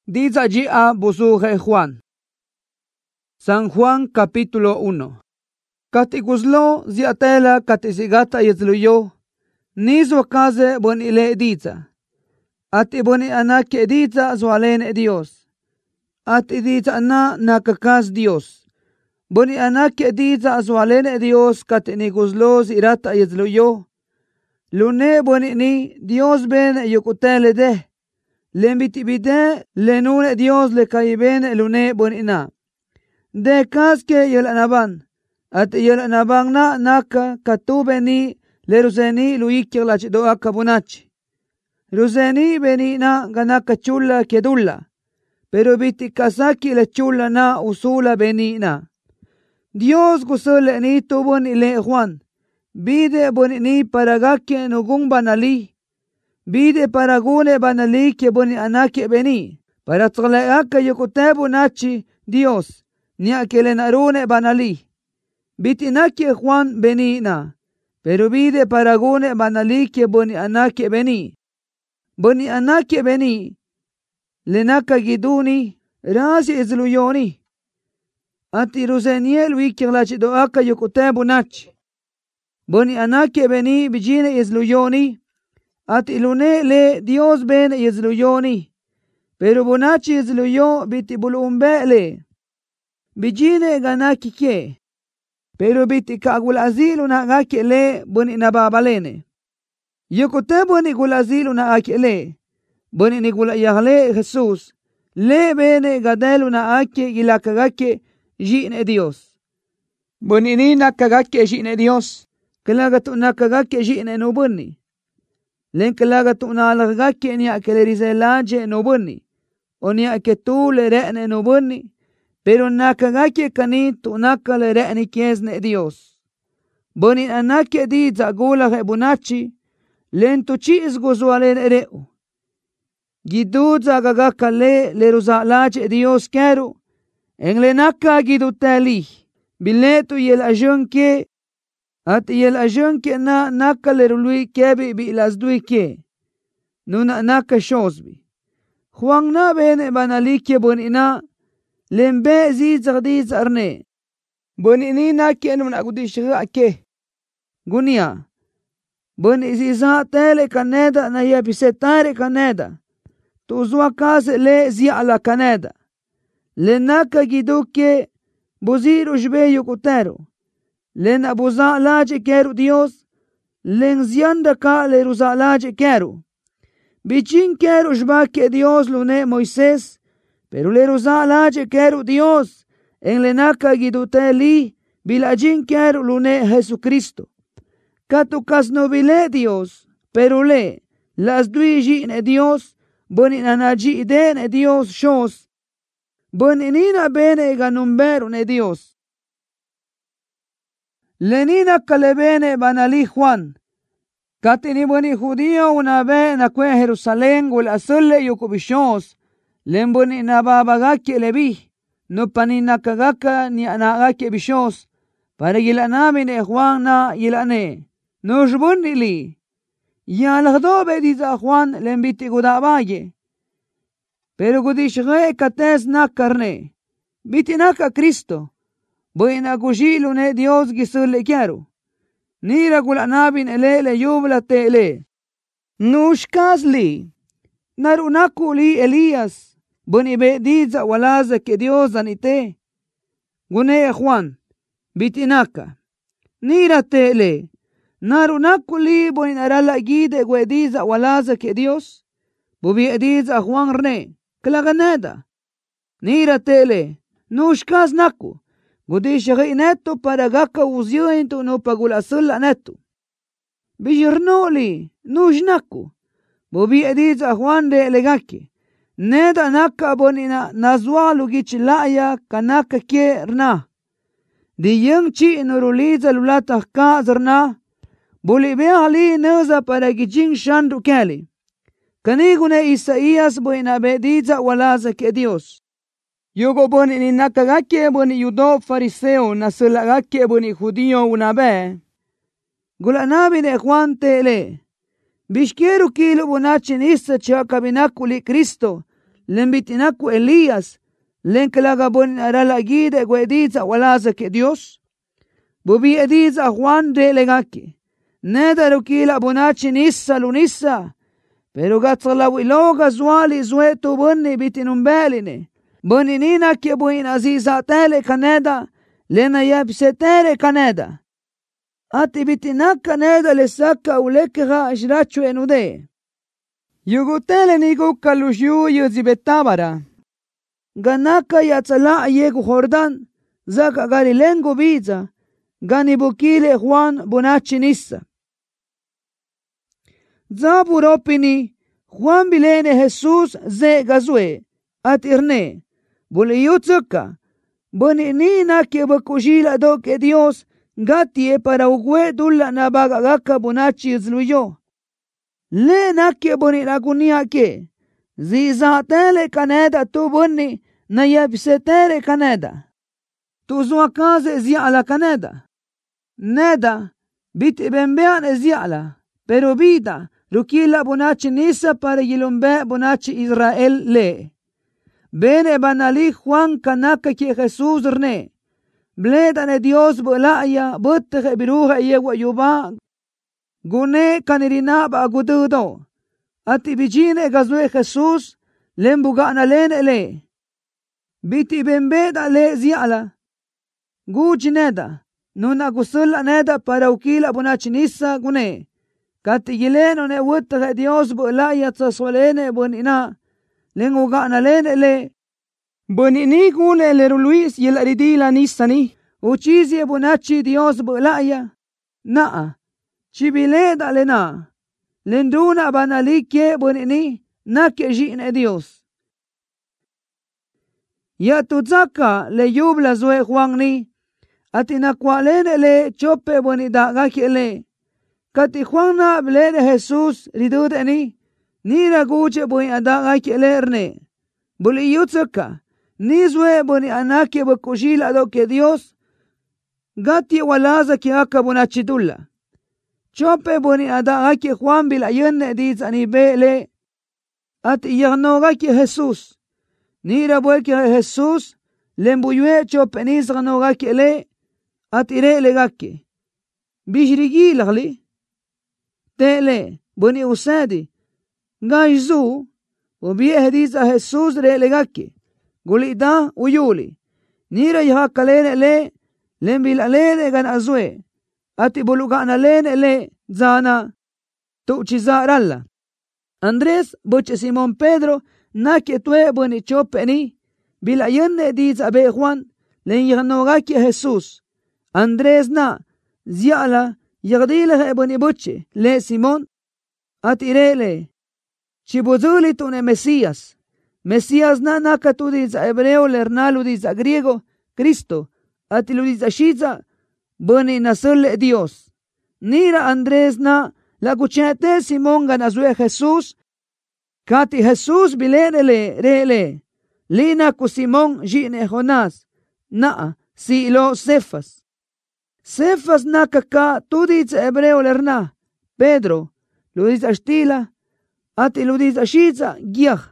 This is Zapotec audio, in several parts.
Di a busuge Juan. San Juan capítulo 1. Katiguzlo ziatela katisigata yezluyo. Nizo kaze bon ile diza. Ati boni anake diza zwalene Dios. Ati diza na nakakaz Dios. Boni anake diza zwalene Dios katiniguzlo zirata yezluyo. Lune boni ni Dios ben yukutele de. Lembiti bide lenune Dios le kaiben lune bonina. De kaske yelanaban. At yelanabang na naka katubeni le ruseni luikir la chidoa kabunachi. Ruseni beni na ganaka chula kedulla. Pero biti kasaki le chula na usula beni na. Dios gusole ni tubon ile Juan. Bide bonini paragake nugung banali. Bide paragune banali ke boni anake beni. Para tsalaka yukutebu nachi Dios. Nia kelenarune banali. Biti nake Juan beni na. Pero bide paragune banali ke boni anake beni. Boni anake beni. Lenaka giduni. Rasi izluyoni. Ati ruseniel wikirlachi doaka yukutebu nachi. Boni anake beni bijine izluyoni. At ilune le Dios ben yezluyoni. Pero bonachi yezluyo biti bulumbe le. Bijine ganaki ke. Pero biti kagul azilu na gake le boni nababalene. Yokote boni gul azilu na ake le. Boni ni gula yahle Jesus. Le bene gadelu na ake gilakagake jine Dios. Boni ni nakagake jine Dios. Kalagatu nakagake jine nubuni. Lenkalaga tunalagake ni akelerizelage no bunni. Oni aketu le re'ne no bunni. Pero nakagake kani tunaka le re'ni kiesne Dios. Boni anake di zagula bunachi. Lento chis gozualen ereu. Gidu zagagaka le ruzalage Dios keru. Englenaka gidu tali. Biletu yel ajonke. At yel ajonke na nakalerului kebi bi las duike. Nuna naka shosbi. Huang na bene banalike bonina. Lembe zizagdiz arne. Bonini na ken mun agudishiga ake. Gunia. Boni ziza tele kaneda na yapisetare kaneda. Tuzwa kase le zia ala kaneda. Le naka giduke buziru jbe yukutero. Len abuza laje keru Dios, len zianda ka le ruza laje keru. Bichin keru jbake Dios lune Moisés, pero le ruza laje keru Dios, en lenaka gidute li, bilajin keru lune Jesucristo. Katukas no bile Dios, pero le, las duiji ne Dios, boninanaji den Dios shos, boninina bene ganumberu ne Dios. Lenina kalebene banali Juan. Katini boni judío una vez na kwe Jerusalén gul asulle yukubishos. Lemboni na babagake lebi. No panina kagaka ni anagake bishos. Para gilanami ne Juan na yilane. No jbundi li. Ya lagdobe diza Juan lembiti gudabaye. Pero gudishge kates na karne. Biti naka Cristo. Buena kujilu ne Dios gisule kiaru. Nira gulanabin ele yubla tele. Nushkazli. Narunaku li Elias. Buni be diza walaza ke Dios anite. Gune Juan. Bitinaka. Nira tele. Narunaku li buni narala gide gwe diza walaza ke Dios. Bubi diza Juan rne. Klaganeda. Nira tele. Nushkaz naku. Gudisha neto para gaka uzioento no pagulasul neto. Bijernoli, nujnaku. Bobi ediza Juan de elegake. Neda naka bonina nazwalu gichilaya kanaka ke rna. Di yung chi nuruliza lulata ka zerna. Bolibe ali neza para gijing shandu keli. Kanigune Isaías boina bediza walaza ke Dios. Yugo boni ni nakagake boni yudo fariseo nasulagake boni judío una vez. Gulanabi de Juan tele. Bishkeru kilo bonachin isa chakabinakuli Cristo. lembitinaku Elías, len kalagabon aralagide gwediza walaza ke Dios. Bubi ediza Juan de legaki, neda rukila bonachi nissa lunissa, pero gatsalawiloga zwali zwetu bunni bitinumbeline, bunni nina ke buin aziza tele kaneda, lena yabsetere kaneda. Ati bitinak kaneda lesaka ulekega ashrachu enude. Yugutele nigu kalushu yuzibetabara. Ganaka yatsala yegu Jordan, zaka garilengo biza, ganibukile Juan bonachinissa. Zaburopini, Juan bilene Jesus ze gazue, at irne, buliyutsuka, boni nina ke bakushila do ke Dios, gatie para ugwe dulla na bagagaka bonachi zluyo. Le na ke boni nagunia ke, zizatele kaneda tu boni na yabsetere kaneda. Tu zuakaze ziala kaneda. Neda, bit bembean ziala, pero vida, rukila bonachi nisa para yilumbe bonachi Israel le. Bene banali Juan kanaka ke Jesus rne. Bledane Dios bolaya, butte biruja yewa yuba. Gune kanirina ba agududo. Ati bijine gazwe Jesus, lembugana lene le. Biti bembeda le ziala. Gujineda, nuna gusulla neda para ukila bonachinisa gune. Kati gileno ne wutte Dios bolaya tsasolene bonina. Lengugana lene le. Bonini gune le Luis yeladidila nisani. Uchizie bonachi Dios bolaya. Naa. Chibileda lena. Lenduna banalike bonini. Nake jine Dios. Ya tudzaka le yubla zwe Juanni. Ati nakwalene le chope bonida gakele. Kati Juanna blede Jesus ridudeni. Nira guche boni adaga kelerne. Buli yutsuka. Nizwe boni anake bakushila do ke Dios. Gati walaza ki aka bonachitulla. Chope boni adaga ke Juan bil ayenne diz anibele. At yagnoga ke Jesus. Nira bue ke Jesus. Lembuyue chope nizganoga ke le. At ire legake. Bishrigi lagli. Tele boni usadi. Gajzu, ubie diza Jesus re legake. Gulida uyuli. Nira yaha kalene le, lembil alene gan azwe. Ati bulugana lene le, zana. Tuchizaralla. Andres, boche Simon Pedro, na ke tue boni chopeni. Bila yenne diza be Juan, len yahanogake Jesus. Andres na, ziala, yagdile boni boche, le Simon. Ati re le. Chibuzuli tune Mesías. Mesías na naka tu diza hebreo lernalu diza griego, Cristo. Atilu diza shiza, boni nasule Dios. Nira Andrés na la guchete Simón ganazue Jesús. Kati Jesús bilenele rele. Lina ku Simón jine Jonás. Naa si lo Cefas. Cefas naka ka tu diza hebreo lerna. Pedro. Lu diza stila. Ati ludis ashiza giach.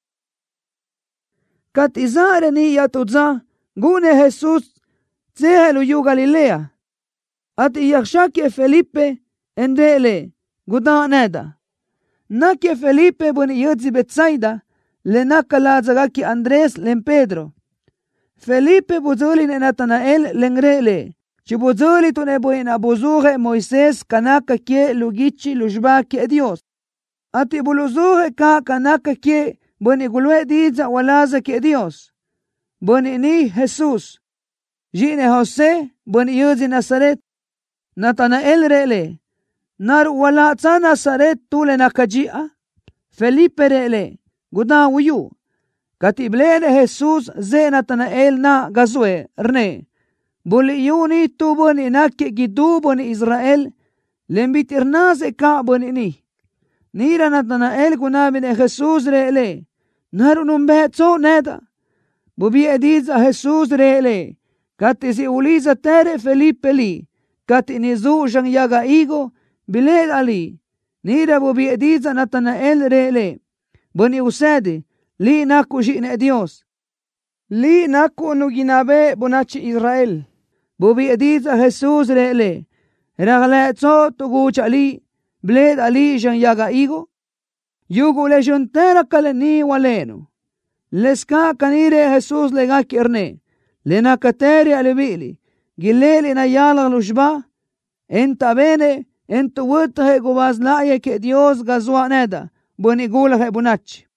Kat izare ni yatudza gune Jesus tsehelu yu Galilea. Ati yakshake Felipe endele gudaneda. Nake Felipe buni yudzi Betsaida le nakala zagaki Andres len Pedro. Felipe buzuli ne Natanael lengrele. Chibuzuli tune buina buzuge Moisés kanaka ke lugichi lujba ke Dios. Ati buluzuhe ka kanaka ke boni gulwe diza walaza ke Dios. Boni ni Jesus. Jine Jose boni yuzi Nazaret. Natanael rele. Nar wala tsa Nazaret tule nakajia. Felipe rele. Guda wuyu. Katiblene Jesus ze Natanael na gazwe rne. Buli yuni tu boni nake gidu boni Israel. Lembitirnaze ka boni ni. Nira Natanael kunabine Jesus rele. Narunum behetso neda. Bubi ediza Jesus rele. Kati si uliza tere Felipe li. Kati nizu shang yaga igo. Bilel ali. Nira bubi ediza Natanael rele. Boni usedi. Li naku shi'ne Dios. Li naku no ginabe bonachi Israel. Bubi ediza Jesus rele. Ragle tso tugu chali. Bled ali jan yaga igo. Yugo le juntera kaleni waleno. Leska kanire Jesus lega kirne. Lena kateri alebili. Gileli na yala lushba. Enta bene. Ento wutahe gubaz laye ke Dios gazwa neda. Boni gula he bonach.